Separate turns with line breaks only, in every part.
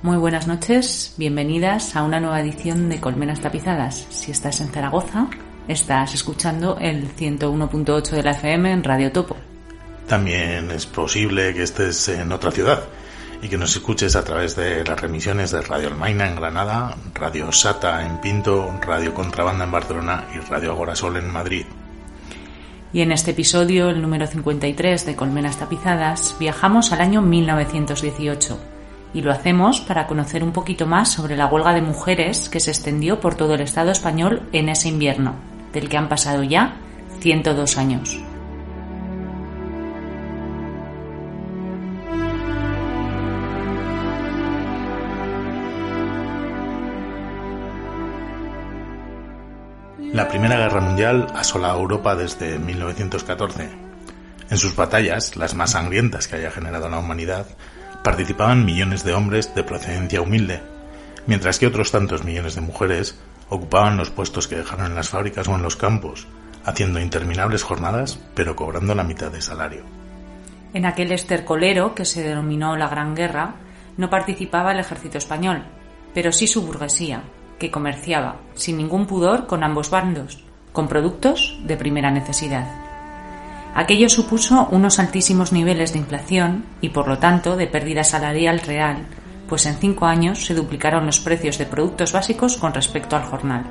Muy buenas noches, bienvenidas a una nueva edición de Colmenas Tapizadas. Si estás en Zaragoza, estás escuchando el 101.8 de la FM en Radio Topo.
También es posible que estés en otra ciudad y que nos escuches a través de las remisiones de Radio Almaina en Granada, Radio Sata en Pinto, Radio Contrabanda en Barcelona y Radio Agorasol en Madrid.
Y en este episodio, el número 53 de Colmenas Tapizadas, viajamos al año 1918 y lo hacemos para conocer un poquito más sobre la huelga de mujeres que se extendió por todo el Estado español en ese invierno, del que han pasado ya 102 años.
La Primera Guerra Mundial asola a Europa desde 1914. En sus batallas, las más sangrientas que haya generado la humanidad, participaban millones de hombres de procedencia humilde, mientras que otros tantos millones de mujeres ocupaban los puestos que dejaron en las fábricas o en los campos, haciendo interminables jornadas, pero cobrando la mitad de salario.
En aquel estercolero que se denominó la Gran Guerra, no participaba el ejército español, pero sí su burguesía, que comerciaba, sin ningún pudor, con ambos bandos, con productos de primera necesidad. Aquello supuso unos altísimos niveles de inflación y, por lo tanto, de pérdida salarial real, pues en 5 años se duplicaron los precios de productos básicos con respecto al jornal.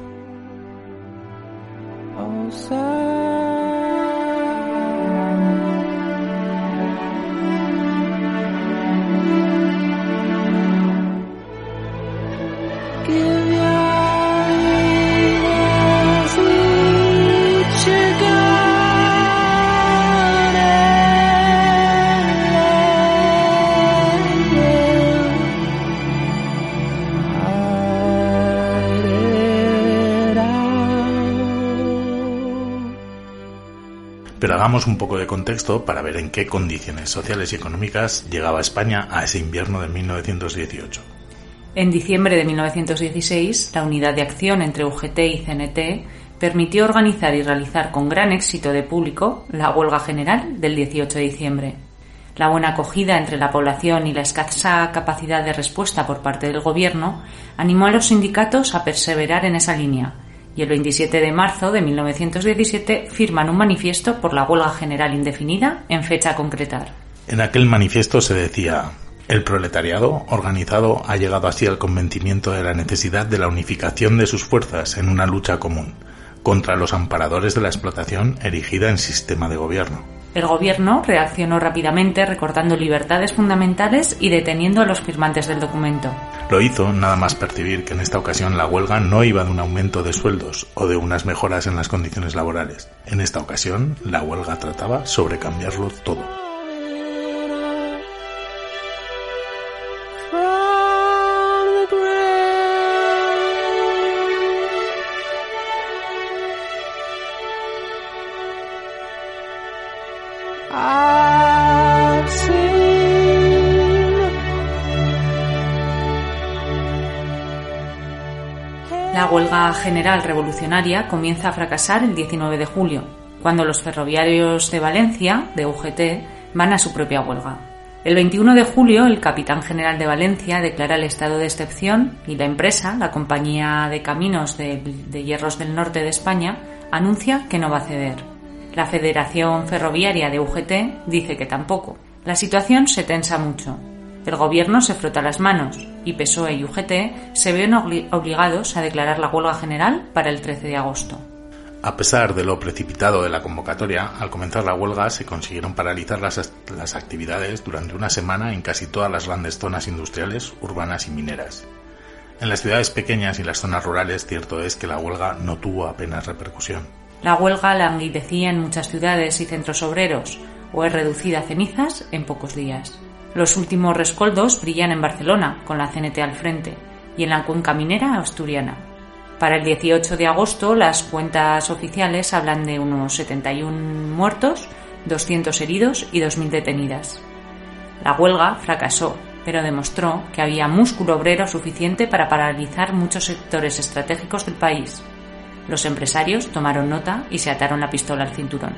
Pero hagamos un poco de contexto para ver en qué condiciones sociales y económicas llegaba España a ese invierno de 1918.
En diciembre de 1916, la unidad de acción entre UGT y CNT permitió organizar y realizar con gran éxito de público la huelga general del 18 de diciembre. La buena acogida entre la población y la escasa capacidad de respuesta por parte del gobierno animó a los sindicatos a perseverar en esa línea, y el 27 de marzo de 1917 firman un manifiesto por la huelga general indefinida en fecha a concretar.
En aquel manifiesto se decía: el proletariado organizado ha llegado así al convencimiento de la necesidad de la unificación de sus fuerzas en una lucha común contra los amparadores de la explotación erigida en sistema de gobierno.
El gobierno reaccionó rápidamente recortando libertades fundamentales y deteniendo a los firmantes del documento.
Lo hizo nada más percibir que en esta ocasión la huelga no iba de un aumento de sueldos o de unas mejoras en las condiciones laborales. En esta ocasión, la huelga trataba sobre cambiarlo todo.
La huelga general revolucionaria comienza a fracasar el 19 de julio, cuando los ferroviarios de Valencia, de UGT, van a su propia huelga. El 21 de julio, el capitán general de Valencia declara el estado de excepción y la empresa, la Compañía de Caminos de Hierros del Norte de España, anuncia que no va a ceder. La Federación Ferroviaria de UGT dice que tampoco. La situación se tensa mucho. El gobierno se frota las manos y PSOE y UGT se ven obligados a declarar la huelga general para el 13 de agosto.
A pesar de lo precipitado de la convocatoria, al comenzar la huelga se consiguieron paralizar las actividades durante una semana en casi todas las grandes zonas industriales, urbanas y mineras. En las ciudades pequeñas y las zonas rurales, cierto es que la huelga no tuvo apenas repercusión.
La huelga languidecía en muchas ciudades y centros obreros, o es reducida a cenizas en pocos días. Los últimos rescoldos brillan en Barcelona, con la CNT al frente, y en la cuenca minera asturiana. Para el 18 de agosto, las cuentas oficiales hablan de unos 71 muertos, 200 heridos y 2.000 detenidas. La huelga fracasó, pero demostró que había músculo obrero suficiente para paralizar muchos sectores estratégicos del país. Los empresarios tomaron nota y se ataron la pistola al cinturón.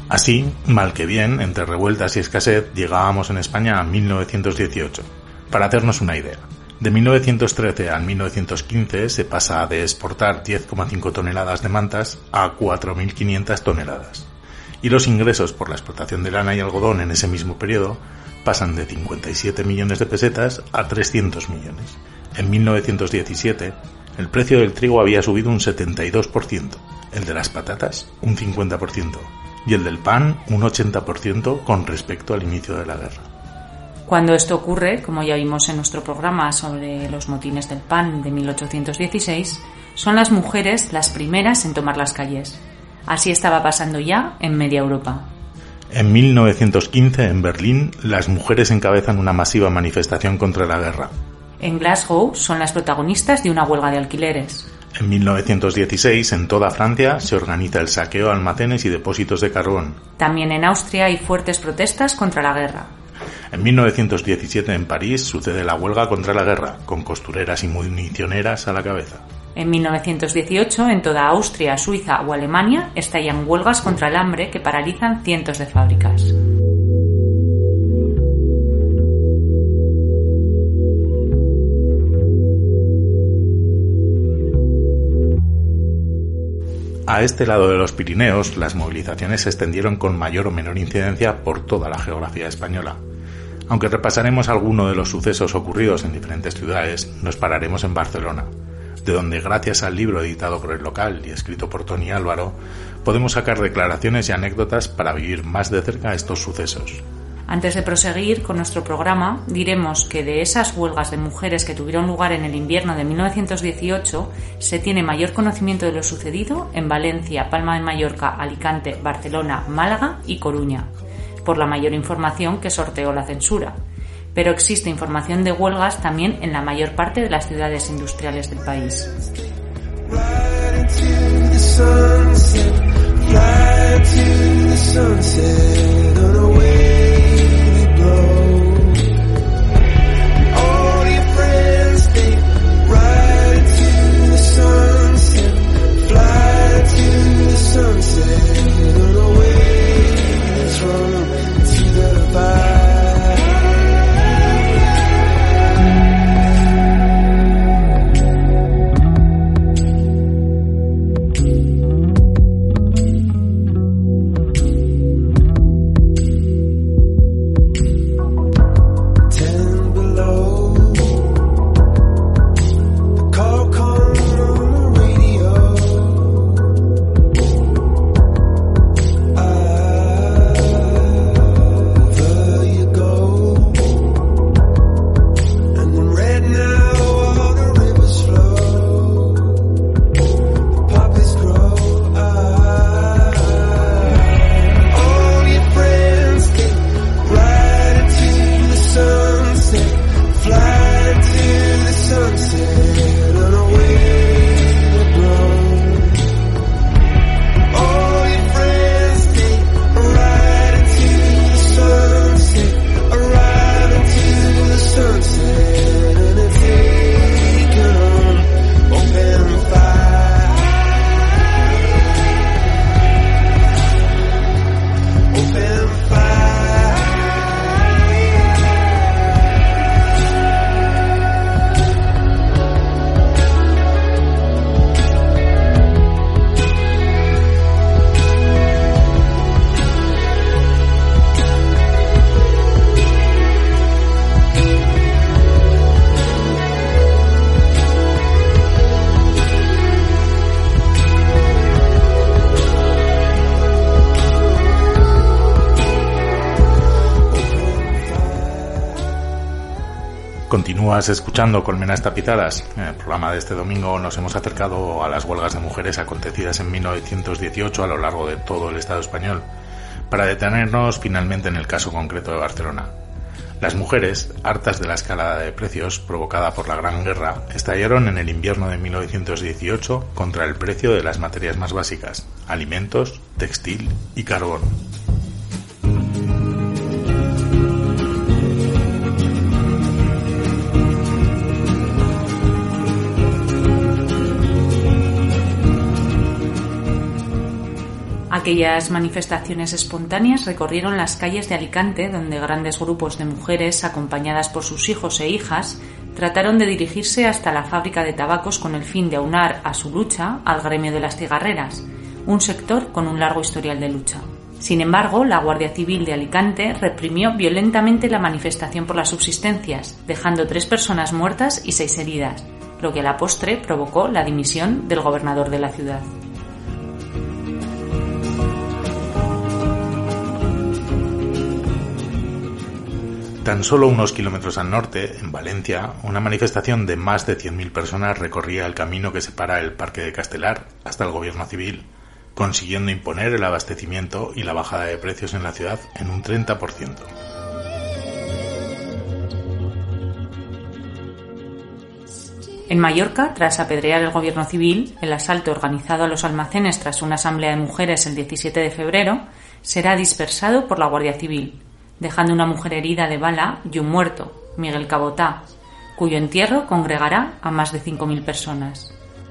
Así, mal que bien, entre revueltas y escasez, llegábamos en España a 1918. Para hacernos una idea, de 1913 al 1915 se pasa de exportar 10,5 toneladas de mantas a 4.500 toneladas. Y los ingresos por la explotación de lana y algodón en ese mismo periodo pasan de 57 millones de pesetas a 300 millones. En 1917, el precio del trigo había subido un 72%, el de las patatas un 50% y el del pan un 80% con respecto al inicio de la guerra.
Cuando esto ocurre, como ya vimos en nuestro programa sobre los motines del pan de 1816, son las mujeres las primeras en tomar las calles. Así estaba pasando ya en media Europa.
En 1915, en Berlín, las mujeres encabezan una masiva manifestación contra la guerra.
En Glasgow son las protagonistas de una huelga de alquileres.
En 1916, en toda Francia, se organiza el saqueo a almacenes y depósitos de carbón.
También en Austria hay fuertes protestas contra la guerra.
En 1917, en París, sucede la huelga contra la guerra, con costureras y municioneras a la cabeza.
En 1918, en toda Austria, Suiza o Alemania, estallan huelgas contra el hambre que paralizan cientos de fábricas.
A este lado de los Pirineos, las movilizaciones se extendieron con mayor o menor incidencia por toda la geografía española. Aunque repasaremos alguno de los sucesos ocurridos en diferentes ciudades, nos pararemos en Barcelona, de donde, gracias al libro editado por El Local y escrito por Toni Álvaro, podemos sacar declaraciones y anécdotas para vivir más de cerca estos sucesos.
Antes de proseguir con nuestro programa, diremos que de esas huelgas de mujeres que tuvieron lugar en el invierno de 1918, se tiene mayor conocimiento de lo sucedido en Valencia, Palma de Mallorca, Alicante, Barcelona, Málaga y Coruña, por la mayor información que sorteó la censura. Pero existe información de huelgas también en la mayor parte de las ciudades industriales del país.
Continúas escuchando Colmenas Tapizadas. En el programa de este domingo nos hemos acercado a las huelgas de mujeres acontecidas en 1918 a lo largo de todo el Estado español, para detenernos finalmente en el caso concreto de Barcelona. Las mujeres, hartas de la escalada de precios provocada por la Gran Guerra, estallaron en el invierno de 1918 contra el precio de las materias más básicas: alimentos, textil y carbón.
Aquellas manifestaciones espontáneas recorrieron las calles de Alicante, donde grandes grupos de mujeres, acompañadas por sus hijos e hijas, trataron de dirigirse hasta la fábrica de tabacos con el fin de aunar a su lucha al gremio de las cigarreras, un sector con un largo historial de lucha. Sin embargo, la Guardia Civil de Alicante reprimió violentamente la manifestación por las subsistencias, dejando 3 personas muertas y 6 heridas, lo que a la postre provocó la dimisión del gobernador de la ciudad.
Tan solo unos kilómetros al norte, en Valencia, una manifestación de más de 100.000 personas recorría el camino que separa el Parque de Castelar hasta el Gobierno Civil, consiguiendo imponer el abastecimiento y la bajada de precios en la ciudad en un 30%.
En Mallorca, tras apedrear el Gobierno Civil, el asalto organizado a los almacenes tras una asamblea de mujeres el 17 de febrero será dispersado por la Guardia Civil, dejando una mujer herida de bala y un muerto, Miguel Cabotá, cuyo entierro congregará a más de 5.000 personas.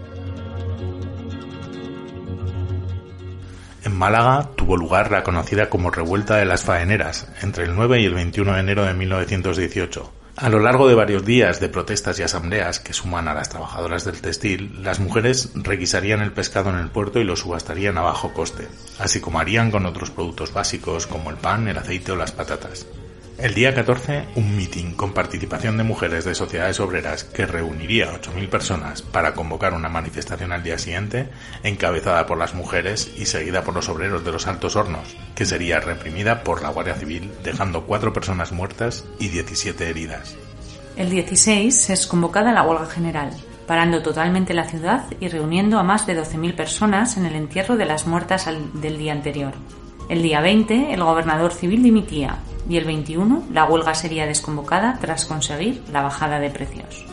En Málaga tuvo lugar la conocida como Revuelta de las Faeneras, entre el 9 y el 21 de enero de 1918. A lo largo de varios días de protestas y asambleas que suman a las trabajadoras del textil, las mujeres requisarían el pescado en el puerto y lo subastarían a bajo coste, así como harían con otros productos básicos como el pan, el aceite o las patatas. El día 14, un mitin con participación de mujeres de sociedades obreras que reuniría a 8.000 personas para convocar una manifestación al día siguiente, encabezada por las mujeres y seguida por los obreros de los Altos Hornos, que sería reprimida por la Guardia Civil, dejando 4 personas muertas y 17 heridas.
El 16 es convocada la huelga general, parando totalmente la ciudad y reuniendo a más de 12.000 personas en el entierro de las muertas del día anterior. El día 20, el gobernador civil dimitía, y el 21 la huelga sería desconvocada tras conseguir la bajada de precios.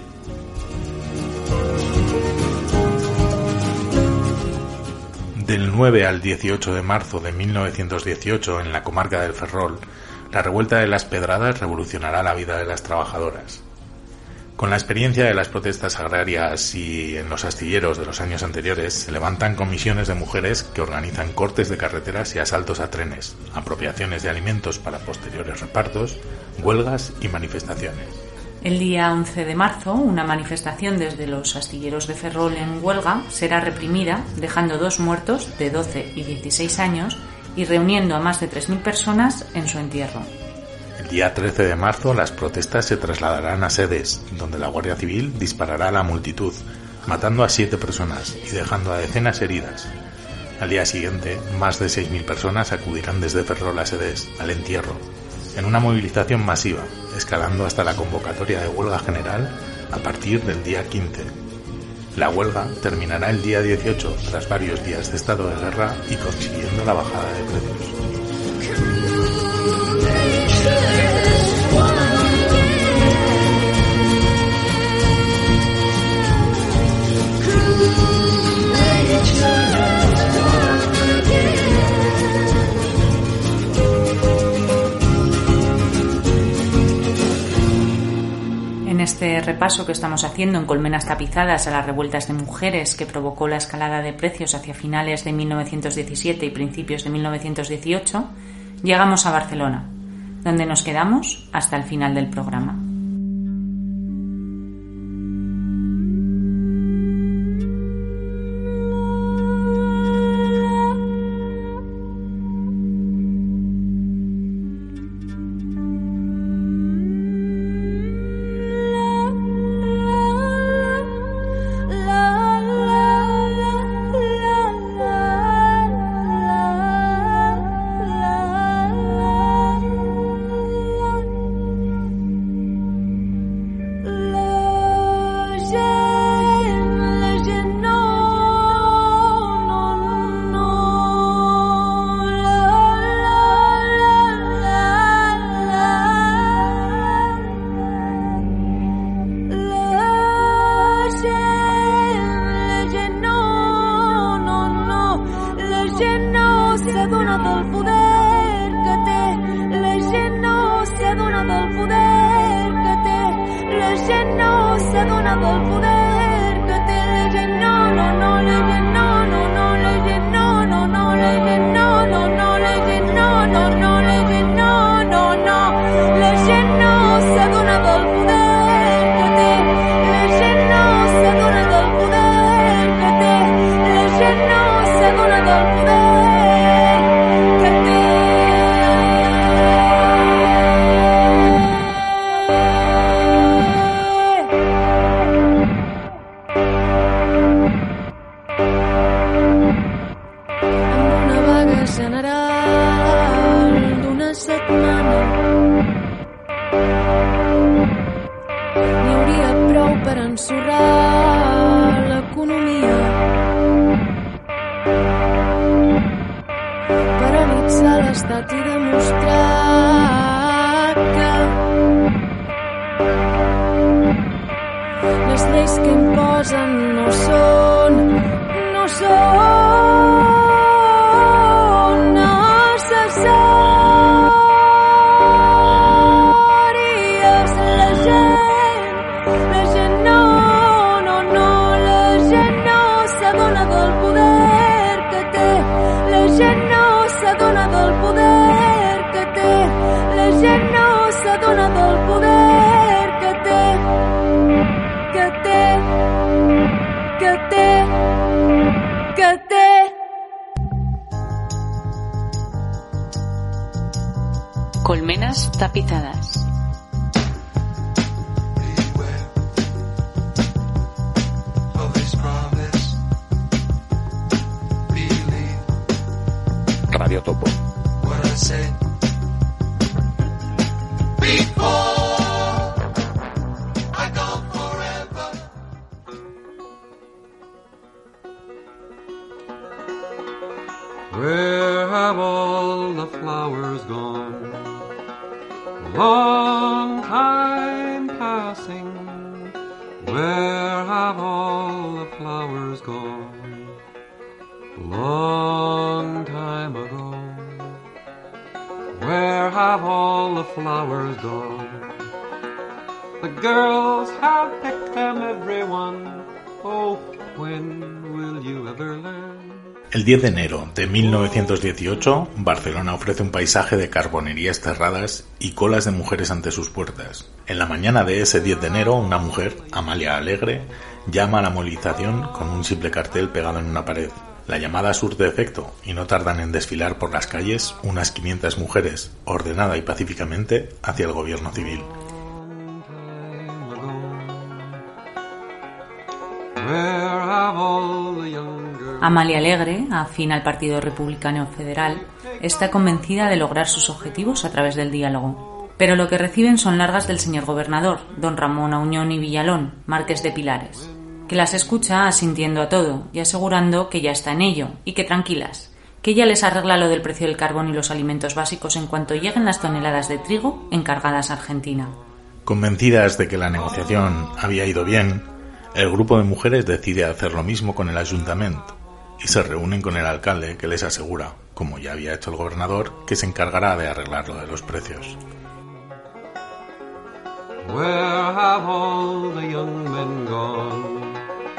Del 9 al 18 de marzo de 1918, en la comarca del Ferrol, la revuelta de las Pedradas revolucionará la vida de las trabajadoras. Con la experiencia de las protestas agrarias y en los astilleros de los años anteriores, se levantan comisiones de mujeres que organizan cortes de carreteras y asaltos a trenes, apropiaciones de alimentos para posteriores repartos, huelgas y manifestaciones.
El día 11 de marzo, una manifestación desde los astilleros de Ferrol en huelga será reprimida, dejando 2 muertos de 12 y 16 años y reuniendo a más de 3.000 personas en su entierro.
El día 13 de marzo las protestas se trasladarán a Sedes, donde la Guardia Civil disparará a la multitud, matando a 7 personas y dejando a decenas heridas. Al día siguiente, más de 6.000 personas acudirán desde Ferrol a Sedes, al entierro, en una movilización masiva, escalando hasta la convocatoria de huelga general a partir del día 15. La huelga terminará el día 18, tras varios días de estado de guerra y consiguiendo la bajada de precios.
En este repaso que estamos haciendo en Colmenas Tapizadas a las revueltas de mujeres que provocó la escalada de precios hacia finales de 1917 y principios de 1918, llegamos a Barcelona, donde nos quedamos hasta el final del programa.
No total d'una setmana. N'hi hauria prou per ensorrar l'economia, paralitzar l'estat i demostrar que les lleis que imposen no són necessàries. La gent no, la gent no s'adona del poder que té, la gent no s'adona del poder que té, la gent no s'adona del poder que té, que té, que té, que té.
Colmenas tapizadas.
Radio Topo.
Where have all the flowers gone? Long time passing. Where have all the flowers gone? Long time ago. Where have all the flowers gone? The girls have picked them, everyone. Oh, when will you ever learn?
El 10 de enero de 1918, Barcelona ofrece un paisaje de carbonerías cerradas y colas de mujeres ante sus puertas. En la mañana de ese 10 de enero, una mujer, Amalia Alegre, llama a la movilización con un simple cartel pegado en una pared. La llamada surte efecto y no tardan en desfilar por las calles unas 500 mujeres, ordenada y pacíficamente, hacia el gobierno civil.
Amalia Alegre, afín al Partido Republicano Federal, está convencida de lograr sus objetivos a través del diálogo. Pero lo que reciben son largas del señor gobernador, don Ramón Auñón y Villalón, marqués de Pilares, que las escucha asintiendo a todo y asegurando que ya está en ello y que tranquilas, que ella les arregla lo del precio del carbón y los alimentos básicos en cuanto lleguen las toneladas de trigo encargadas a Argentina.
Convencidas de que la negociación había ido bien, el grupo de mujeres decide hacer lo mismo con el ayuntamiento y se reúnen con el alcalde, que les asegura, como ya había hecho el gobernador, que se encargará de arreglar lo de los precios.
Where have all the young men gone?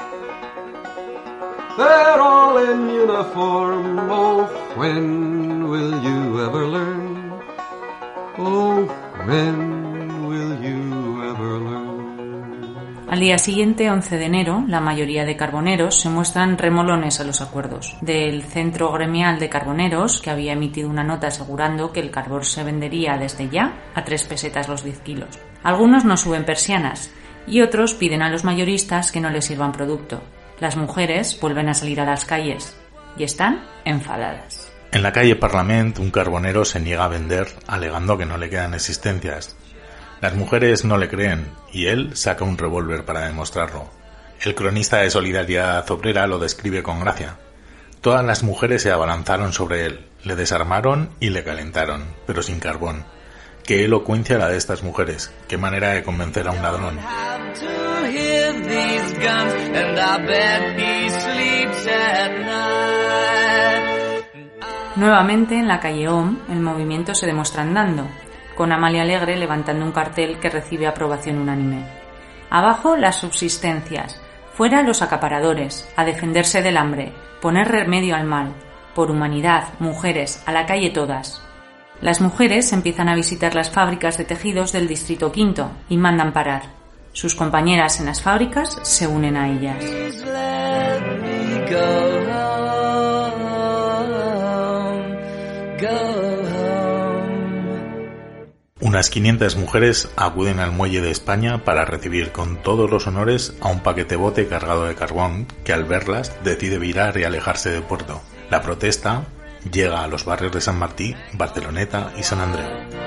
They're all in uniform. Oh, when will you ever learn? Oh, when will you ever learn?
Al día siguiente, 11 de enero, la mayoría de carboneros se muestran remolones a los acuerdos. Del Centro Gremial de Carboneros, que había emitido una nota asegurando que el carbón se vendería desde ya a 3 pesetas los 10 kilos. Algunos no suben persianas y otros piden a los mayoristas que no les sirvan producto. Las mujeres vuelven a salir a las calles y están enfadadas.
En la calle Parlament, un carbonero se niega a vender, alegando que no le quedan existencias. Las mujeres no le creen y él saca un revólver para demostrarlo. El cronista de Solidaridad Obrera lo describe con gracia. Todas las mujeres se abalanzaron sobre él, le desarmaron y le calentaron, pero sin carbón. Qué elocuencia la de estas mujeres, qué manera de convencer a un ladrón.
Nuevamente en la calle OM, el movimiento se demuestra andando, con Amalia Alegre levantando un cartel que recibe aprobación unánime. Abajo las subsistencias, fuera los acaparadores, a defenderse del hambre, poner remedio al mal, por humanidad, mujeres, a la calle todas. Las mujeres empiezan a visitar las fábricas de tejidos del Distrito V y mandan parar. Sus compañeras en las fábricas se unen a ellas.
Unas 500 mujeres acuden al muelle de España para recibir con todos los honores a un paquetebote cargado de carbón que al verlas decide virar y alejarse del puerto. La protesta, llega a los barrios de San Martí, Barceloneta y San Andreu.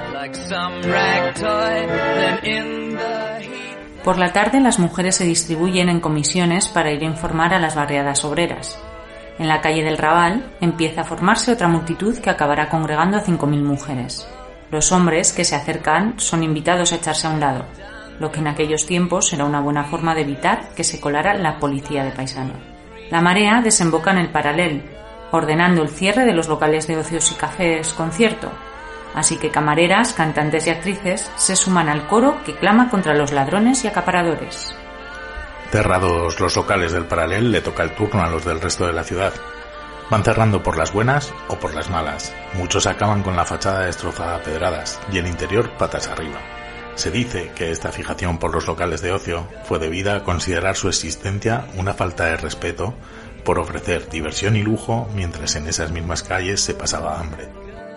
Por la tarde las mujeres se distribuyen en comisiones para ir a informar a las barriadas obreras. En la calle del Raval empieza a formarse otra multitud que acabará congregando a 5.000 mujeres. Los hombres que se acercan son invitados a echarse a un lado, lo que en aquellos tiempos era una buena forma de evitar que se colara la policía de paisano. La marea desemboca en el Paralel, ordenando el cierre de los locales de ocios y cafés concierto. Así que camareras, cantantes y actrices se suman al coro que clama contra los ladrones y acaparadores.
Cerrados los locales del Paralel, le toca el turno a los del resto de la ciudad. Van cerrando por las buenas o por las malas. Muchos acaban con la fachada destrozada a pedradas y el interior patas arriba. Se dice que esta fijación por los locales de ocio fue debida a considerar su existencia una falta de respeto por ofrecer diversión y lujo mientras en esas mismas calles se pasaba hambre.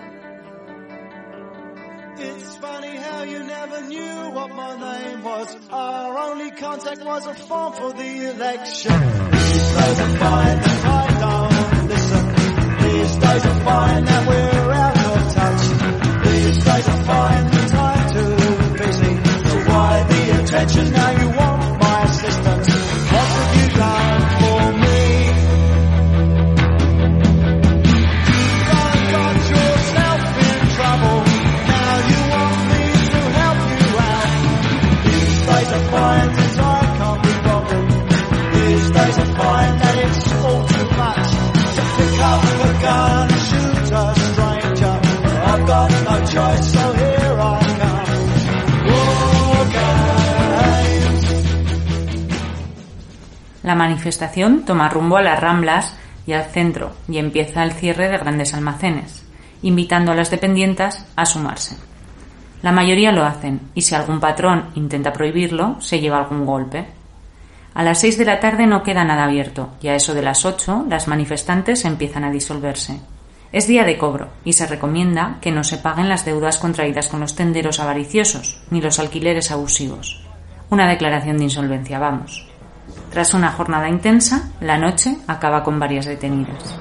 La manifestación toma rumbo a las Ramblas y al centro y empieza el cierre de grandes almacenes, invitando a las dependientas a sumarse. La mayoría lo hacen y si algún patrón intenta prohibirlo, se lleva algún golpe. A las 6 de la tarde no queda nada abierto y a eso de las 8 las manifestantes empiezan a disolverse. Es día de cobro y se recomienda que no se paguen las deudas contraídas con los tenderos avariciosos ni los alquileres abusivos. Una declaración de insolvencia, vamos. Tras una jornada intensa, la noche acaba con varias detenidas.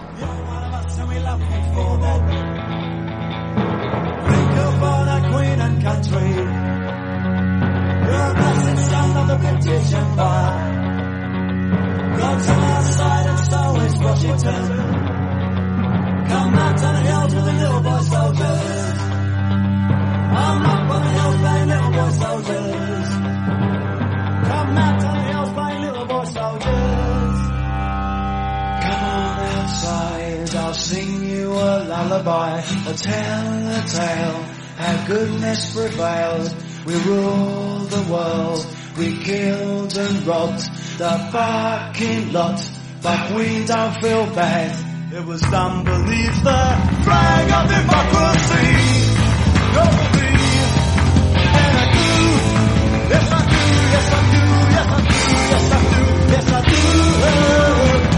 I'll sing you a lullaby, a tale, how goodness prevailed. We ruled the world, we killed and robbed the fucking lot, but we don't feel bad. It was done beneath the flag of democracy. Don't believe, and I do, yes I do, yes I do, yes I do, yes I do, yes I do.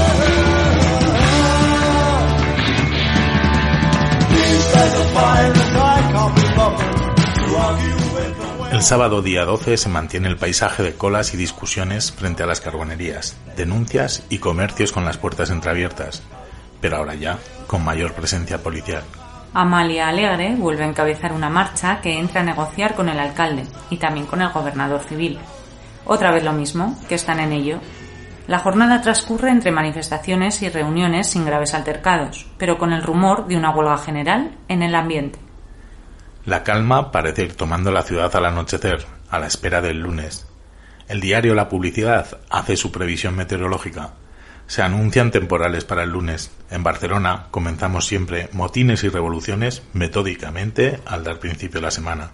El sábado día 12 se mantiene el paisaje de colas y discusiones frente a las carbonerías, denuncias y comercios con las puertas entreabiertas, pero ahora ya con mayor presencia policial.
Amalia Alegre vuelve a encabezar una marcha que entra a negociar con el alcalde y también con el gobernador civil. Otra vez lo mismo, que están en ello. La jornada transcurre entre manifestaciones y reuniones sin graves altercados, pero con el rumor de una huelga general en el ambiente.
La calma parece ir tomando la ciudad al anochecer, a la espera del lunes. El diario La Publicidad hace su previsión meteorológica. Se anuncian temporales para el lunes. En Barcelona comenzamos siempre motines y revoluciones metódicamente al dar principio a la semana.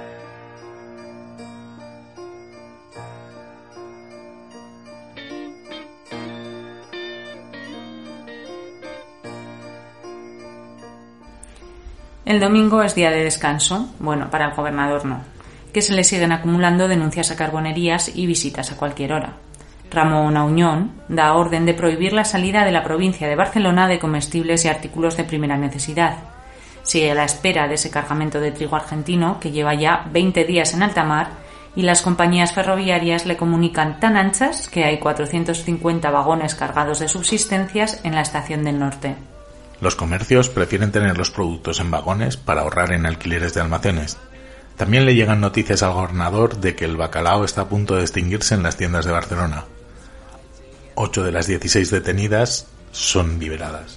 El domingo es día de descanso, bueno, para el gobernador no, que se le siguen acumulando denuncias a carbonerías y visitas a cualquier hora. Ramón Auñón da orden de prohibir la salida de la provincia de Barcelona de comestibles y artículos de primera necesidad. Sigue a la espera de ese cargamento de trigo argentino que lleva ya 20 días en alta mar y las compañías ferroviarias le comunican tan anchas que hay 450 vagones cargados de subsistencias en la estación del norte.
Los comercios prefieren tener los productos en vagones para ahorrar en alquileres de almacenes. También le llegan noticias al gobernador de que el bacalao está a punto de extinguirse en las tiendas de Barcelona. 8 de las 16 detenidas son liberadas.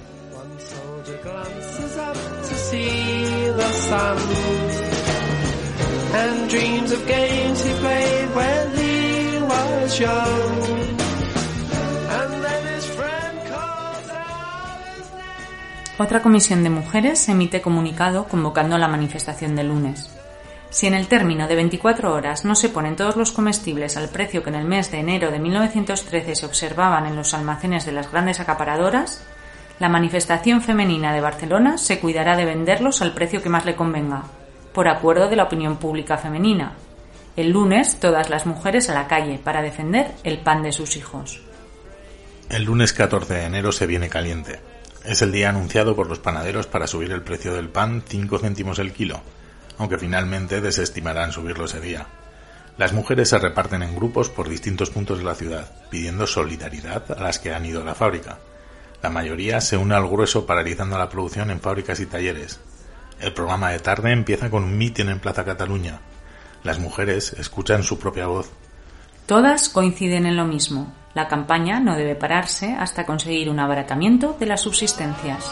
Otra comisión de mujeres emite comunicado convocando la manifestación del lunes. Si en el término de 24 horas no se ponen todos los comestibles al precio que en el mes de enero de 1913 se observaban en los almacenes de las grandes acaparadoras, la manifestación femenina de Barcelona se cuidará de venderlos al precio que más le convenga, por acuerdo de la opinión pública femenina. El lunes, todas las mujeres a la calle para defender el pan de sus hijos.
El lunes 14 de enero se viene caliente. Es el día anunciado por los panaderos para subir el precio del pan 5 céntimos el kilo, aunque finalmente desestimarán subirlo ese día. Las mujeres se reparten en grupos por distintos puntos de la ciudad, pidiendo solidaridad a las que han ido a la fábrica. La mayoría se une al grueso paralizando la producción en fábricas y talleres. El programa de tarde empieza con un mitin en Plaza Cataluña. Las mujeres escuchan su propia voz.
Todas coinciden en lo mismo. La campaña no debe pararse hasta conseguir un abaratamiento de las subsistencias.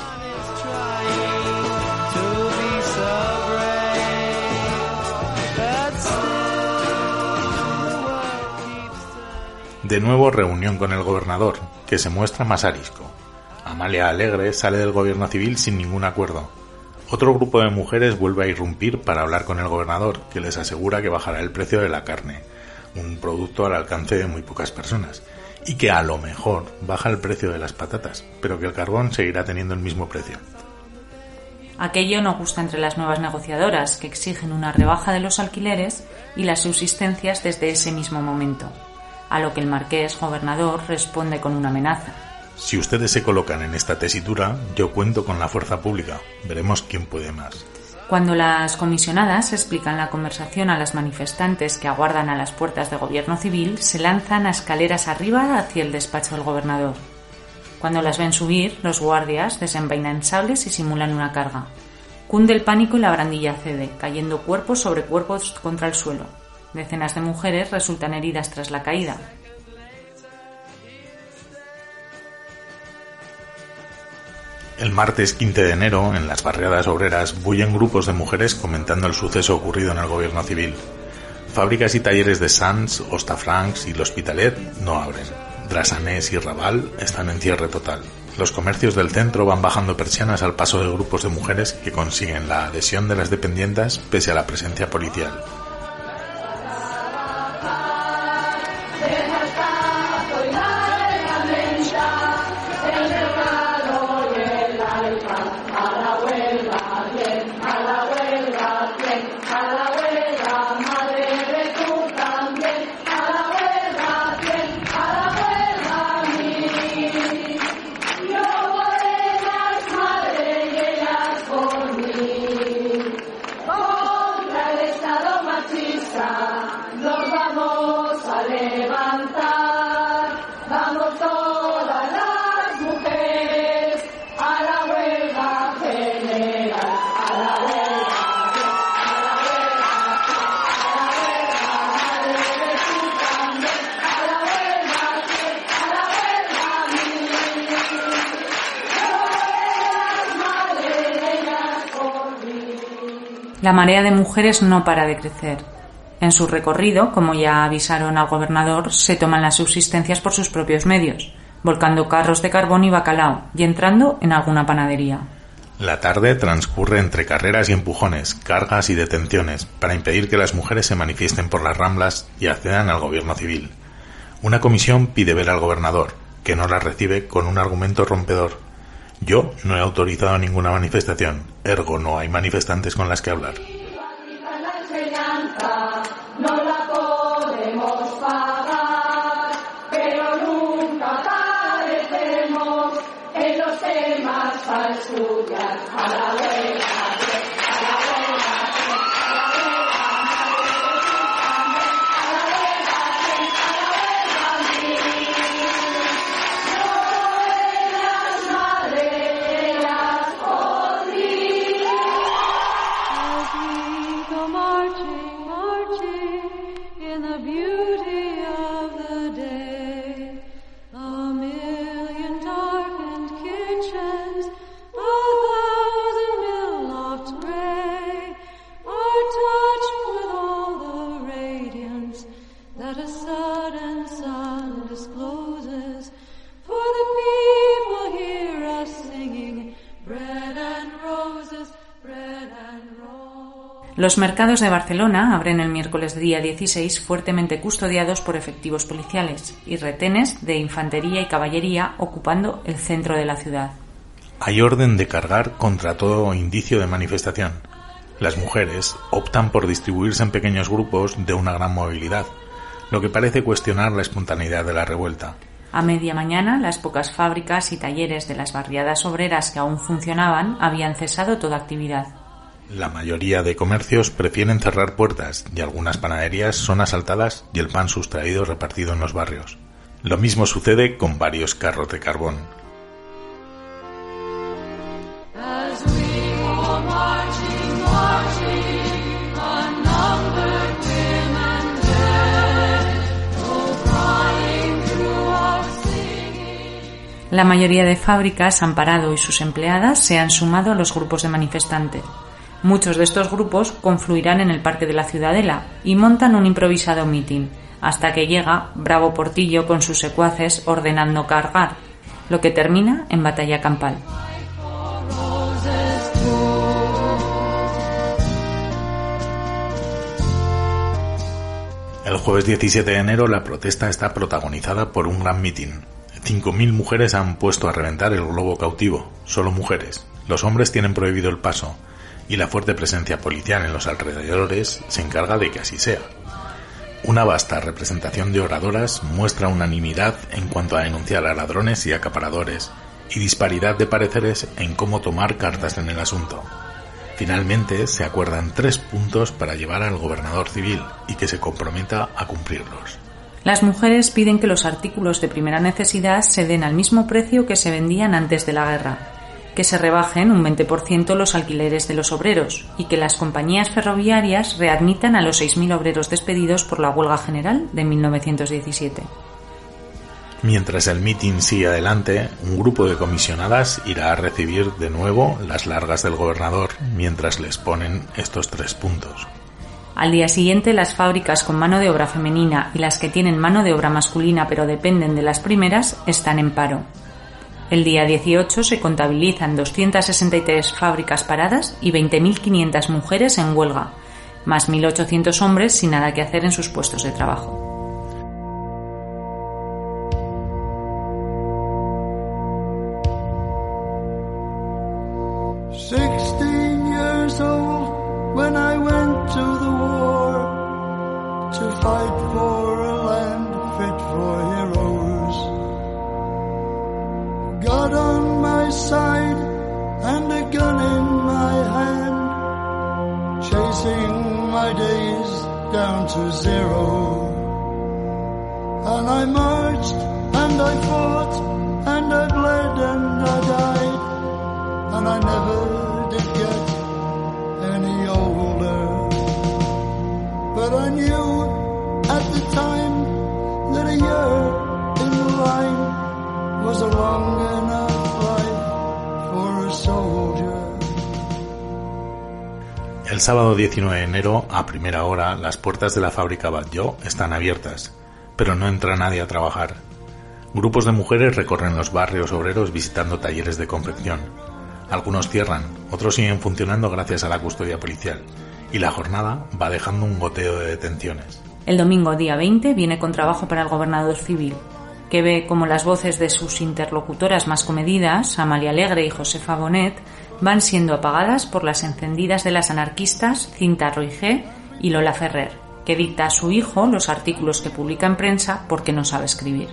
De nuevo reunión con el gobernador, que se muestra más arisco. Amalia Alegre sale del gobierno civil sin ningún acuerdo. Otro grupo de mujeres vuelve a irrumpir para hablar con el gobernador, que les asegura que bajará el precio de la carne, un producto al alcance de muy pocas personas, y que a lo mejor baja el precio de las patatas, pero que el carbón seguirá teniendo el mismo precio.
Aquello no gusta entre las nuevas negociadoras, que exigen una rebaja de los alquileres y las subsistencias desde ese mismo momento, a lo que el marqués gobernador responde con una amenaza.
Si ustedes se colocan en esta tesitura, yo cuento con la fuerza pública. Veremos quién puede más.
Cuando las comisionadas explican la conversación a las manifestantes que aguardan a las puertas de gobierno civil, se lanzan a escaleras arriba hacia el despacho del gobernador. Cuando las ven subir, los guardias desenvainan sables y simulan una carga. Cunde el pánico y la barandilla cede, cayendo cuerpos sobre cuerpos contra el suelo. Decenas de mujeres resultan heridas tras la caída.
El martes 15 de enero, en las barriadas obreras, bullen grupos de mujeres comentando el suceso ocurrido en el gobierno civil. Fábricas y talleres de Sants, Hostafrancs y l'Hospitalet no abren. Drassanés y Raval están en cierre total. Los comercios del centro van bajando persianas al paso de grupos de mujeres que consiguen la adhesión de las dependientas pese a la presencia policial.
La marea de mujeres no para de crecer. En su recorrido, como ya avisaron al gobernador, se toman las subsistencias por sus propios medios, volcando carros de carbón y bacalao y entrando en alguna panadería.
La tarde transcurre entre carreras y empujones, cargas y detenciones, para impedir que las mujeres se manifiesten por las Ramblas y accedan al gobierno civil. Una comisión pide ver al gobernador, que no la recibe con un argumento rompedor. Yo no he autorizado ninguna manifestación, ergo no hay manifestantes con las que hablar.
No la podemos pagar, pero nunca parecemos en los temas para estudiar a la huelga.
Los mercados de Barcelona abren el miércoles día 16 fuertemente custodiados por efectivos policiales y retenes de infantería y caballería ocupando el centro de la ciudad.
Hay orden de cargar contra todo indicio de manifestación. Las mujeres optan por distribuirse en pequeños grupos de una gran movilidad, lo que parece cuestionar la espontaneidad de la revuelta.
A media mañana, las pocas fábricas y talleres de las barriadas obreras que aún funcionaban habían cesado toda actividad.
La mayoría de comercios prefieren cerrar puertas y algunas panaderías son asaltadas y el pan sustraído repartido en los barrios. Lo mismo sucede con varios carros de carbón.
La mayoría de fábricas han parado y sus empleadas se han sumado a los grupos de manifestantes. Muchos de estos grupos confluirán en el Parque de la Ciudadela y montan un improvisado mitin, hasta que llega Bravo Portillo con sus secuaces ordenando cargar, lo que termina en batalla campal.
El jueves 17 de enero la protesta está protagonizada por un gran mitin. 5.000 mujeres han puesto a reventar el globo cautivo, solo mujeres. Los hombres tienen prohibido el paso y la fuerte presencia policial en los alrededores se encarga de que así sea. Una vasta representación de oradoras muestra unanimidad en cuanto a denunciar a ladrones y acaparadores y disparidad de pareceres en cómo tomar cartas en el asunto. Finalmente se acuerdan 3 puntos para llevar al gobernador civil y que se comprometa a cumplirlos.
Las mujeres piden que los artículos de primera necesidad se den al mismo precio que se vendían antes de la guerra, que se rebajen un 20% los alquileres de los obreros y que las compañías ferroviarias readmitan a los 6.000 obreros despedidos por la huelga general de 1917.
Mientras el mitin sigue adelante, un grupo de comisionadas irá a recibir de nuevo las largas del gobernador mientras les ponen estos 3 puntos.
Al día siguiente, las fábricas con mano de obra femenina y las que tienen mano de obra masculina pero dependen de las primeras están en paro. El día 18 se contabilizan 263 fábricas paradas y 20.500 mujeres en huelga, más 1.800 hombres sin nada que hacer en sus puestos de trabajo.
El sábado 19 de enero, a primera hora, las puertas de la fábrica Batlló están abiertas, pero no entra nadie a trabajar. Grupos de mujeres recorren los barrios obreros visitando talleres de confección. Algunos cierran, otros siguen funcionando gracias a la custodia policial, y la jornada va dejando un goteo de detenciones.
El domingo día 20 viene con trabajo para el gobernador civil, que ve como las voces de sus interlocutoras más comedidas, Amalia Alegre y Josefa Bonet, van siendo apagadas por las encendidas de las anarquistas Cinta Roigé y Lola Ferrer, que dicta a su hijo los artículos que publica en prensa porque no sabe escribir.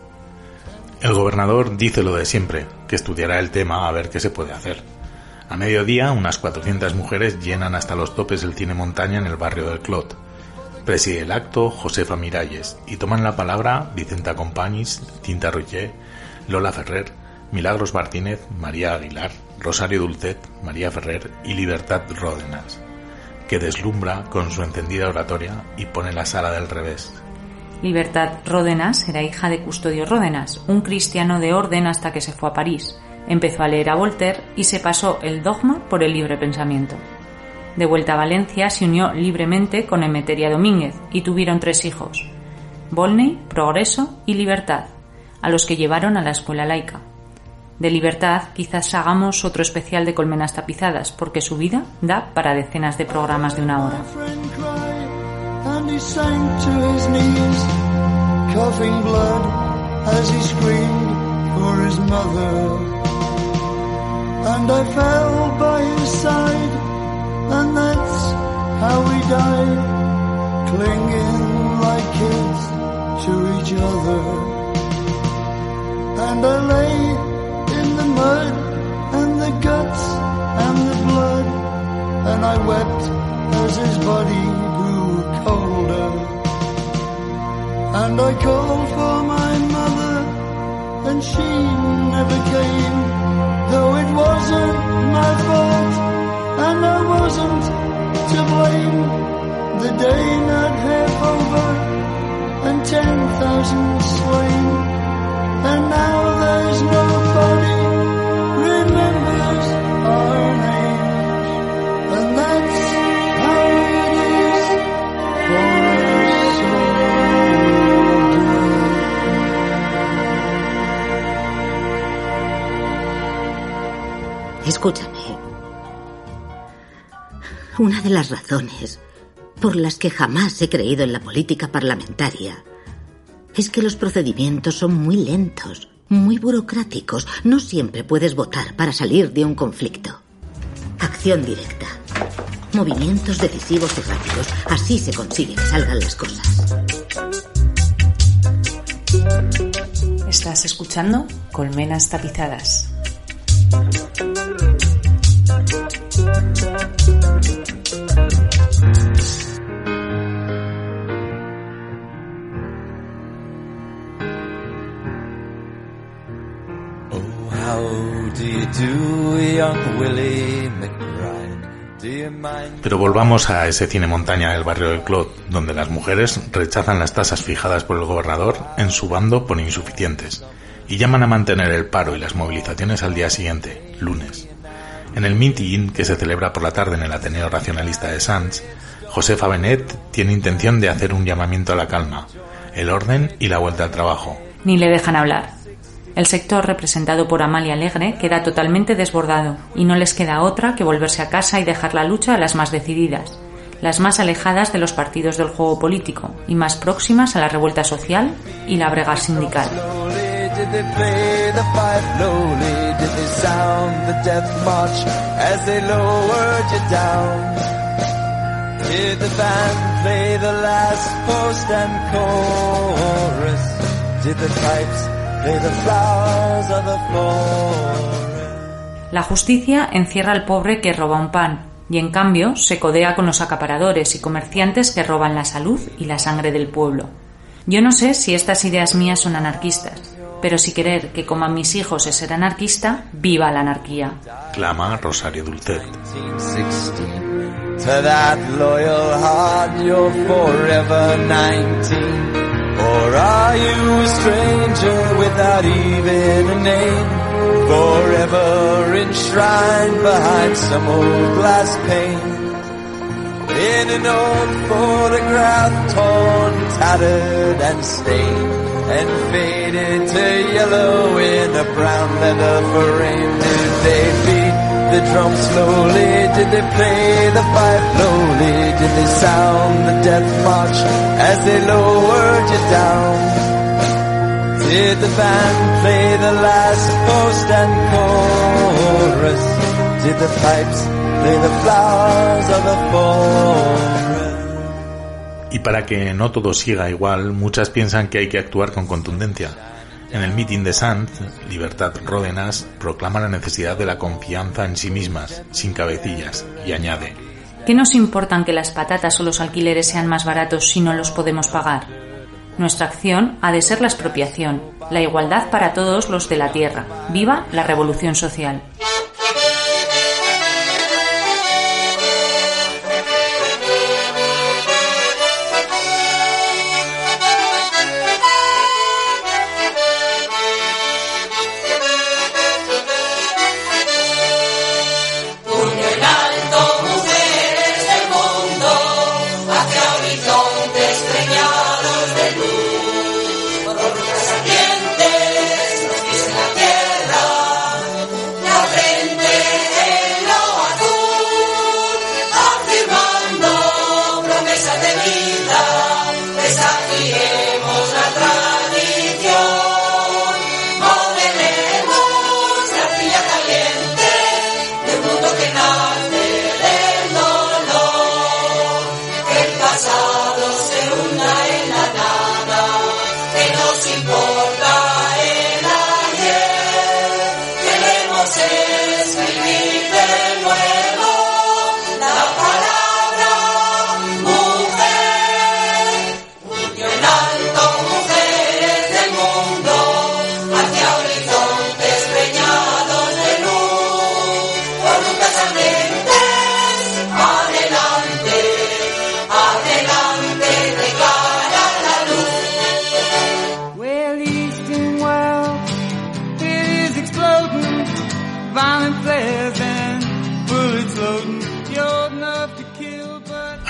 El gobernador dice lo de siempre, que estudiará el tema a ver qué se puede hacer. A mediodía, unas 400 mujeres llenan hasta los topes el cine montaña en el barrio del Clot. Preside el acto Josefa Miralles y toman la palabra Vicenta Companys, Cinta Roigé, Lola Ferrer, Milagros Martínez, María Aguilar, Rosario Dulcet, María Ferrer y Libertad Ródenas, que deslumbra con su encendida oratoria y pone la sala del revés.
Libertad Ródenas era hija de Custodio Ródenas, un cristiano de orden hasta que se fue a París. Empezó a leer a Voltaire y se pasó el dogma por el libre pensamiento. De vuelta a Valencia se unió libremente con Emeteria Domínguez y tuvieron 3 hijos, Volney, Progreso y Libertad, a los que llevaron a la escuela laica. De Libertad quizás hagamos otro especial de Colmenas Tapizadas, porque su vida da para decenas de programas de 1 hora.
And he sank to his knees, coughing blood as he screamed for his mother. And I fell by his side, and that's how we died, clinging like kids to each other. And I lay in the mud and the guts and the blood, and I wept as his body grew colder. And I called for my mother, and she never came, though it wasn't my fault, and I wasn't to blame. The day not half over, and 10,000 slain, and now there's nobody remembers our names, and that's how it is for us soldiers.
Escúchame. Una de las razones por las que jamás he creído en la política parlamentaria es que los procedimientos son muy lentos, muy burocráticos. No siempre puedes votar para salir de un conflicto. Acción directa. Movimientos decisivos y rápidos. Así se consigue que salgan las cosas.
Estás escuchando Colmenas Tapizadas.
Pero volvamos a ese cine montaña del barrio del Clot, donde las mujeres rechazan las tasas fijadas por el gobernador en su bando por insuficientes y llaman a mantener el paro y las movilizaciones al día siguiente, lunes. En el meeting que se celebra por la tarde en el Ateneo Racionalista de Sants, Josefa Benet tiene intención de hacer un llamamiento a la calma, el orden y la vuelta al trabajo.
Ni le dejan hablar. El sector representado por Amalia Alegre queda totalmente desbordado y no les queda otra que volverse a casa y dejar la lucha a las más decididas, las más alejadas de los partidos del juego político y más próximas a la revuelta social y la brega sindical. La justicia encierra al pobre que roba un pan y en cambio se codea con los acaparadores y comerciantes que roban la salud y la sangre del pueblo. Yo no sé si estas ideas mías son anarquistas, pero si querer que coman mis hijos es ser anarquista, ¡viva la anarquía!
Clama Rosario Dulcet.
To that loyal heart you're forever 19. Or are you a stranger without even a name? Forever enshrined behind some old glass pane. In an old photograph torn, tattered and stained, and faded to yellow in a brown leather frame. Did they beat the drum slowly? Did they play the fife lowly? Did they sound the death march as they lowered you down? Did the band play the last post and chorus? Did the pipes play the flowers of the forest?
Y para que no todo siga igual, muchas piensan que hay que actuar con contundencia. En el meeting de Sant, Libertad Ródenas proclama la necesidad de la confianza en sí mismas, sin cabecillas, y añade:
¿Qué nos importan que las patatas o los alquileres sean más baratos si no los podemos pagar? Nuestra acción ha de ser la expropiación, la igualdad para todos los de la tierra. ¡Viva la revolución social!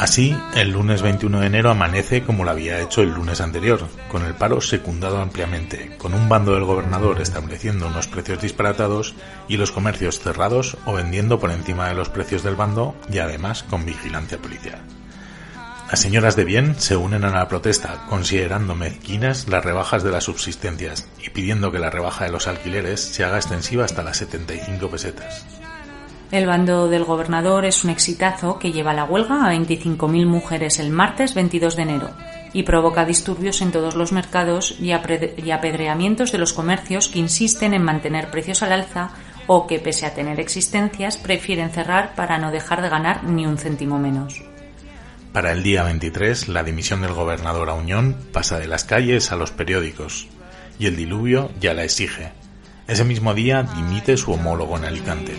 Así, el lunes 21 de enero amanece como lo había hecho el lunes anterior, con el paro secundado ampliamente, con un bando del gobernador estableciendo unos precios disparatados y los comercios cerrados o vendiendo por encima de los precios del bando y además con vigilancia policial. Las señoras de bien se unen a la protesta, considerando mezquinas las rebajas de las subsistencias y pidiendo que la rebaja de los alquileres se haga extensiva hasta las 75 pesetas.
El bando del gobernador es un exitazo que lleva la huelga a 25.000 mujeres el martes 22 de enero y provoca disturbios en todos los mercados y apedreamientos de los comercios que insisten en mantener precios al alza o que, pese a tener existencias, prefieren cerrar para no dejar de ganar ni un céntimo menos.
Para el día 23, la dimisión del gobernador Auñón pasa de las calles a los periódicos y el diluvio ya la exige. Ese mismo día dimite su homólogo en Alicante.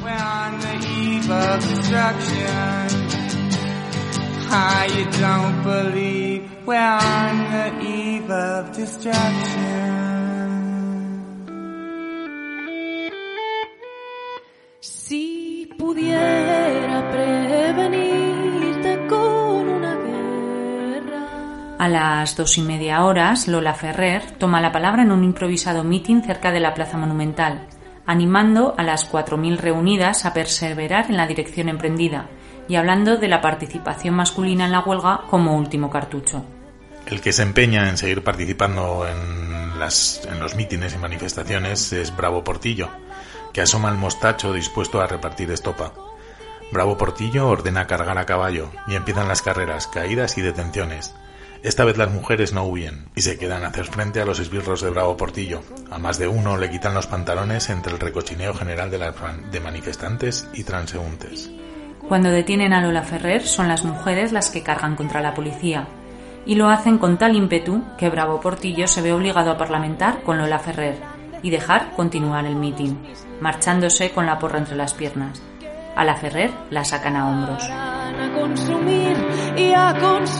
Si pudiera prevenirte con una guerra.
A las 2:30 Lola Ferrer toma la palabra en un improvisado mitin cerca de la Plaza Monumental, animando a las 4.000 reunidas a perseverar en la dirección emprendida y hablando de la participación masculina en la huelga como último cartucho.
El que se empeña en seguir participando en los mítines y manifestaciones es Bravo Portillo, que asoma el mostacho dispuesto a repartir estopa. Bravo Portillo ordena cargar a caballo y empiezan las carreras, caídas y detenciones. Esta vez las mujeres no huyen y se quedan a hacer frente a los esbirros de Bravo Portillo. A más de uno le quitan los pantalones entre el recochineo general de manifestantes y transeúntes.
Cuando detienen a Lola Ferrer son las mujeres las que cargan contra la policía y lo hacen con tal ímpetu que Bravo Portillo se ve obligado a parlamentar con Lola Ferrer y dejar continuar el mitin, marchándose con la porra entre las piernas. A la Ferrer la sacan a hombros.
A consumir y a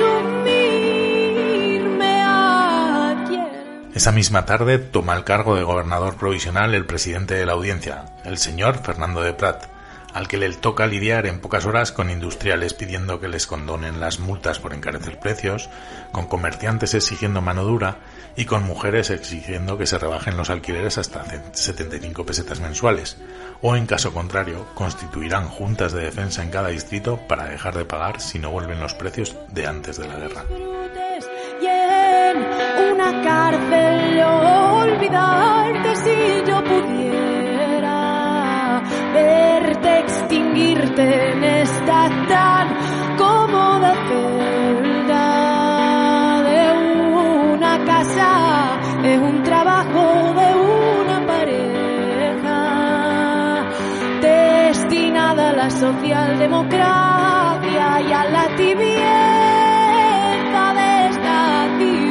consumirme adquieren.
Esa misma tarde toma el cargo de gobernador provisional el presidente de la audiencia, el señor Fernando de Prat, al que le toca lidiar en pocas horas con industriales pidiendo que les condonen las multas por encarecer precios, con comerciantes exigiendo mano dura y con mujeres exigiendo que se rebajen los alquileres hasta 75 pesetas mensuales, o en caso contrario, constituirán juntas de defensa en cada distrito para dejar de pagar si no vuelven los precios de antes de la guerra.
Y en una cárcel olvidarte si yo pudiera verte extinguirte en esta tan cómoda celda de una casa, es un trabajo de una pareja destinada a la socialdemocracia y a la tibieza de esta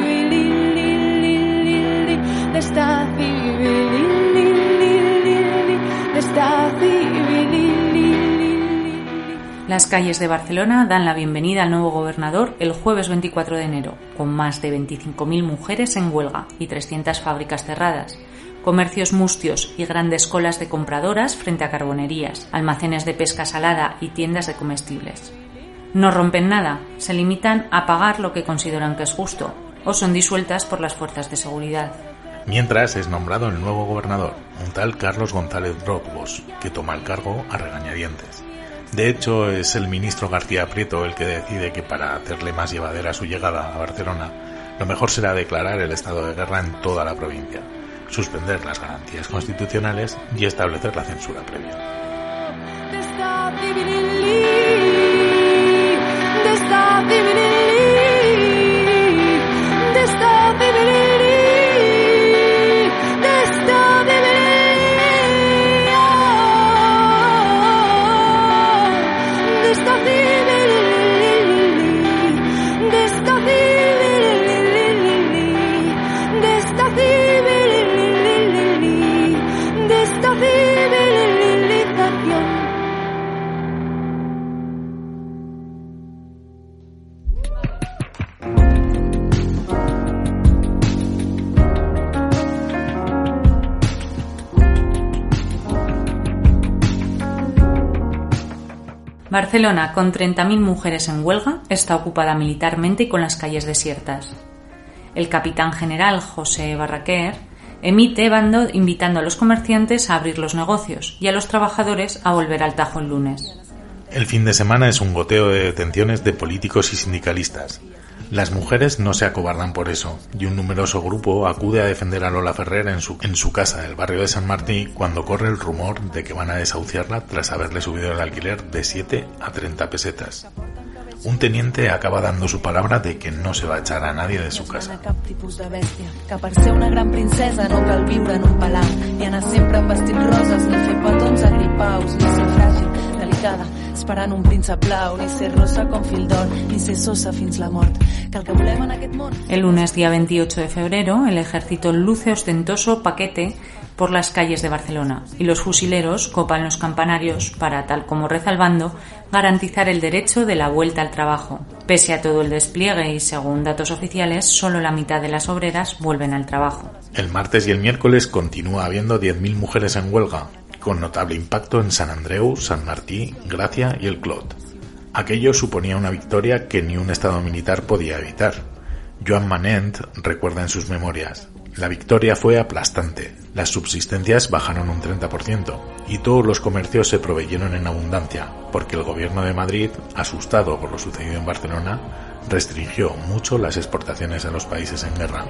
Las calles de Barcelona dan la bienvenida al nuevo gobernador el jueves 24 de enero, con más de 25.000 mujeres en huelga y 300 fábricas cerradas, comercios mustios y grandes colas de compradoras frente a carbonerías, almacenes de pesca salada y tiendas de comestibles. No rompen nada, se limitan a pagar lo que consideran que es justo, o son disueltas por las fuerzas de seguridad.
Mientras es nombrado el nuevo gobernador, un tal Carlos González Drobos, que toma el cargo a regañadientes. De hecho, es el ministro García Prieto el que decide que para hacerle más llevadera su llegada a Barcelona, lo mejor será declarar el estado de guerra en toda la provincia, suspender las garantías constitucionales y establecer la censura previa.
civilización.
Barcelona, con 30.000 mujeres en huelga, está ocupada militarmente y con las calles desiertas. El capitán general José Barraquer emite bando invitando a los comerciantes a abrir los negocios y a los trabajadores a volver al Tajo el lunes.
El fin de semana es un goteo de detenciones de políticos y sindicalistas. Las mujeres no se acobardan por eso, y un numeroso grupo acude a defender a Lola Ferrer en su casa del barrio de San Martí cuando corre el rumor de que van a desahuciarla tras haberle subido el alquiler de 7 a 30 pesetas. Un teniente acaba dando su palabra de que no se va a echar a nadie de su casa.
Cap tipus de bèstia, que per ser una gran princesa no cal viure en un palau, ni anar sempre amb vestits roses, ni fer petons agripaus, ni ser fràgil, delicada, esperant un príncep blau, ni ser rosa com fil d'or, ni ser sosa fins la mort. Que el que volem en aquest món...
El lunes día 28 de febrero, el ejército luce ostentoso paquete por las calles de Barcelona y los fusileros copan los campanarios para, tal como reza el bando, garantizar el derecho de la vuelta al trabajo. Pese a todo el despliegue y según datos oficiales, solo la mitad de las obreras vuelven al trabajo.
El martes y el miércoles continúa habiendo 10.000 mujeres en huelga, con notable impacto en Sant Andreu, Sant Martí, Gracia y el Clot. Aquello suponía una victoria que ni un estado militar podía evitar. Joan Manent recuerda en sus memorias: la victoria fue aplastante, las subsistencias bajaron un 30% y todos los comercios se proveyeron en abundancia, porque el gobierno de Madrid, asustado por lo sucedido en Barcelona, restringió mucho las exportaciones a los países en guerra.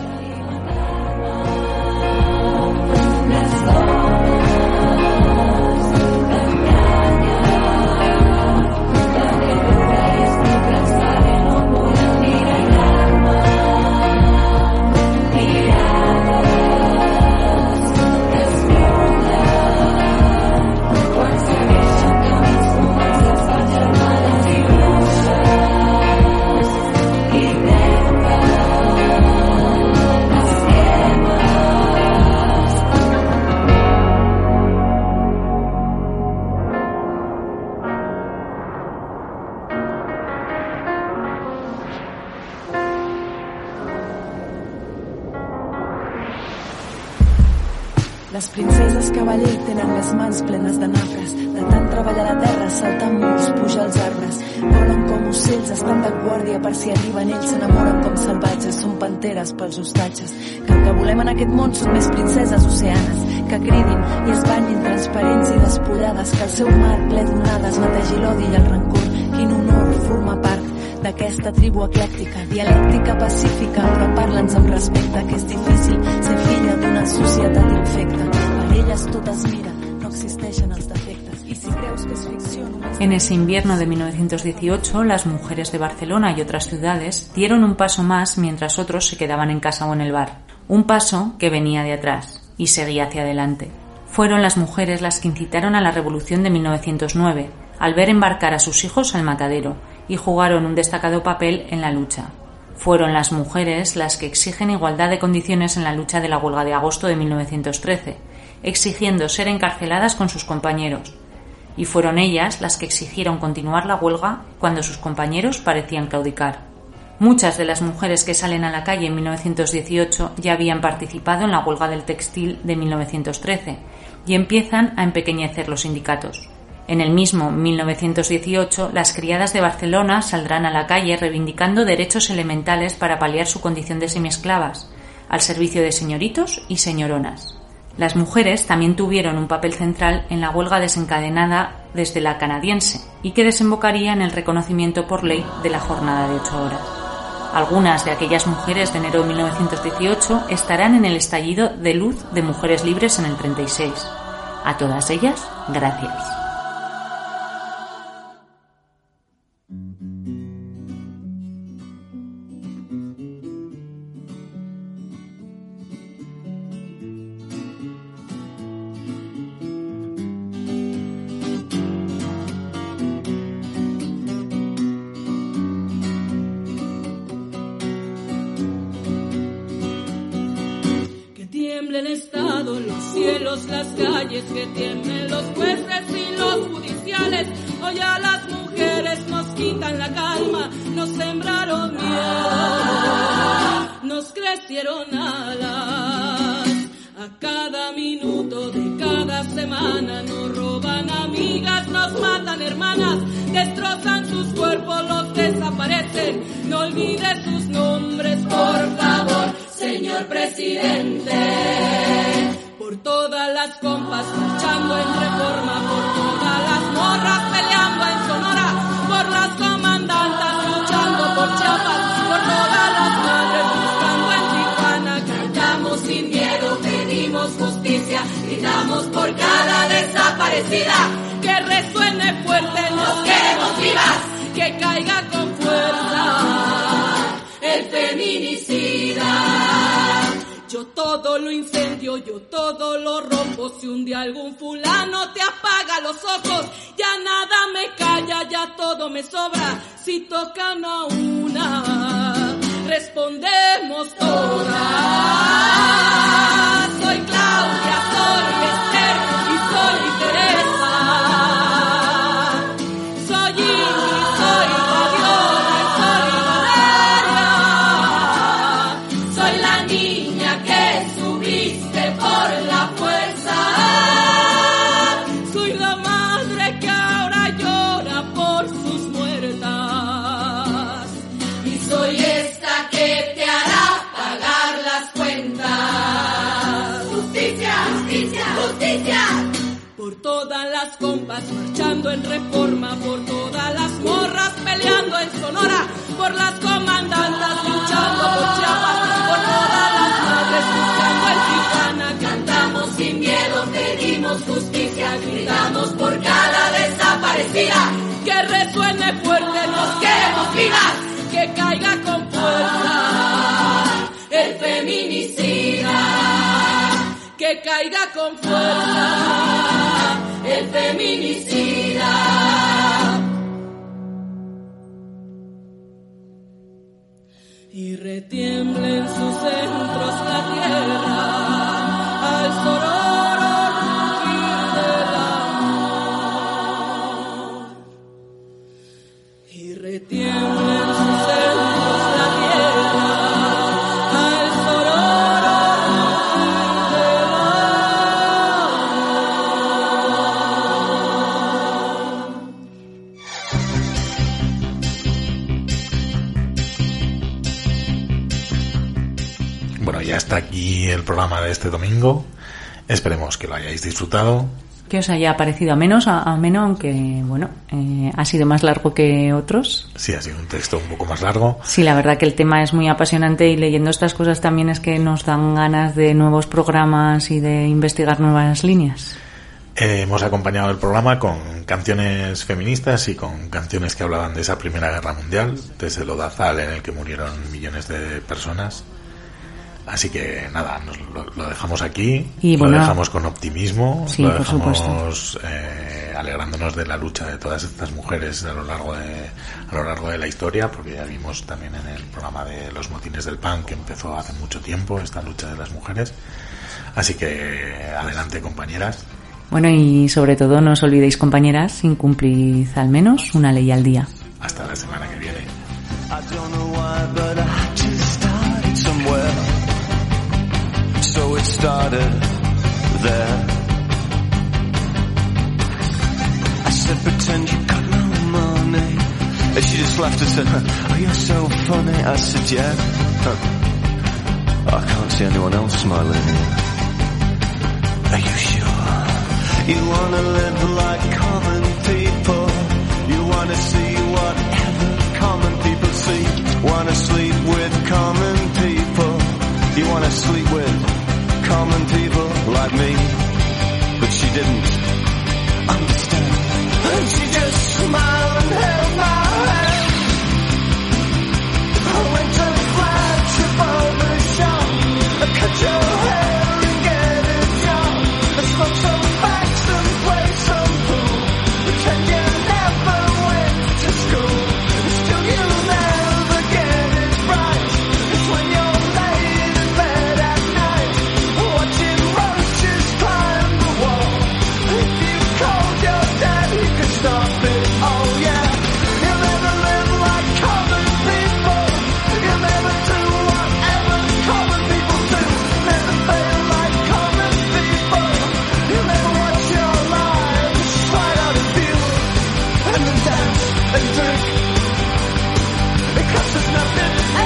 Les princeses cavaller tenen les mans plenes de nafres, de tant treballar la terra, saltar murs, pujar els arbres. Volen com ocells, estan de guàrdia per si arriben ells, s'enamoren com salvatges, són panteres pels hostatges. Que el que volem en aquest món són més princeses oceanes, que cridin i es banyin transparents i despullades, que el seu mar ple d'onades netegi l'odi i el rancor. Quin honor formar part d'aquesta tribu eclèctica, dialèctica, pacífica, però parla'ns amb respecte, que és difícil ser filla d'una societat infecta. Per elles totes miren, no existeixen els defectes. I si creus que és ficció...
En ese invierno de 1918, las mujeres de Barcelona y otras ciudades dieron un paso más mientras otros se quedaban en casa o en el bar. Un paso que venía de atrás y seguía hacia adelante. Fueron las mujeres las que incitaron a la revolución de 1909, al ver embarcar a sus hijos al matadero, y jugaron un destacado papel en la lucha. Fueron las mujeres las que exigen igualdad de condiciones en la lucha de la huelga de agosto de 1913, exigiendo ser encarceladas con sus compañeros. Y fueron ellas las que exigieron continuar la huelga cuando sus compañeros parecían claudicar. Muchas de las mujeres que salen a la calle en 1918 ya habían participado en la huelga del textil de 1913 y empiezan a empequeñecer los sindicatos. En el mismo 1918, las criadas de Barcelona saldrán a la calle reivindicando derechos elementales para paliar su condición de semiesclavas, al servicio de señoritos y señoronas. Las mujeres también tuvieron un papel central en la huelga desencadenada desde la canadiense y que desembocaría en el reconocimiento por ley de la jornada de 8 horas. Algunas de aquellas mujeres de enero de 1918 estarán en el estallido de luz de Mujeres Libres en el 36. A todas ellas, gracias.
tiemblen estado los cielos, las calles, que tiemblen los jueces y los judiciales. Hoy a las mujeres nos quitan la calma, nos sembraron miedo, nos crecieron alas. A cada minuto de cada cada semana. Nos roban amigas, nos matan hermanas, destrozan sus cuerpos, los desaparecen. No olvide sus nombres, por favor, señor presidente. Por todas las compas luchando en Reforma, por todas las morras peleando en Sonora, por las comandantas luchando por Chiapas, por todas las madres buscando en Tijuana. Cantamos sin miedo, pedimos justicia, gritamos por cada desaparecida. Que resuene fuerte, nos queremos vivas, que caiga con fuerza el feminicida. Yo todo lo incendio, yo todo lo rompo. Si un día algún fulano te apaga los ojos, ya nada me calla, ya todo me sobra. Si tocan a una, respondemos todas. Soy Claudia, soy Esther y soy Teresa. Soy Ingrid, soy Fabiola y soy Valeria. Soy la niña que subiste por la fuerza. Soy la madre que ahora llora por sus muertas. Y soy esta que te hará pagar las cuentas. Justicia, justicia, justicia. Por todas las compas marchando en Reforma, por todas las morras peleando en Sonora, por las comandantas luchando por Chiapas, por todas las madres buscando en Tijuana. Cantamos sin miedo, pedimos justicia, gritamos por cada desaparecida. Que resuene fuerte, nos queremos vivas, que caiga con fuerza el feminicida. Que caiga con fuerza el feminicida. Y retiemble en sus centros la tierra al sororo rugir del amor. Y retiemble en sus centros la tierra al sororo rugir del
Bueno, ya está aquí el programa de este domingo. Esperemos que lo hayáis disfrutado.
Que os haya parecido ameno, aunque, bueno, ha sido más largo que otros.
Sí, ha sido un texto un poco más largo.
Sí, la verdad que el tema es muy apasionante y leyendo estas cosas también es que nos dan ganas de nuevos programas y de investigar nuevas líneas.
Hemos acompañado el programa con canciones feministas y con canciones que hablaban de esa Primera Guerra Mundial, desde el lodazal en el que murieron millones de personas. Así que nada, lo dejamos aquí, y bueno, lo dejamos con optimismo,
sí,
lo dejamos alegrándonos de la lucha de todas estas mujeres a lo largo de la historia, porque ya vimos también en el programa de los motines del pan que empezó hace mucho tiempo esta lucha de las mujeres. Así que adelante, compañeras.
Bueno, y sobre todo no os olvidéis, compañeras, incumplid al menos una ley al día.
Hasta la semana que viene.
So it started there. I said, pretend you got no money. And she just laughed and said, oh, you're so funny. I said, yeah. I can't see anyone else smiling. Are you sure? You wanna live like common people. You wanna see whatever common people see. Wanna sleep with common people. You wanna sleep with common people like me. But she didn't understand. And she just smiled and held my hand. I went to flash above the shop. I cut your hair and get a job. I smoke some facts and play some pool. Pretend you never went to school. And still you'll never get it right. It's when you're laid in bed at night, watching roaches climb the wall. If you called your dad
There's nothing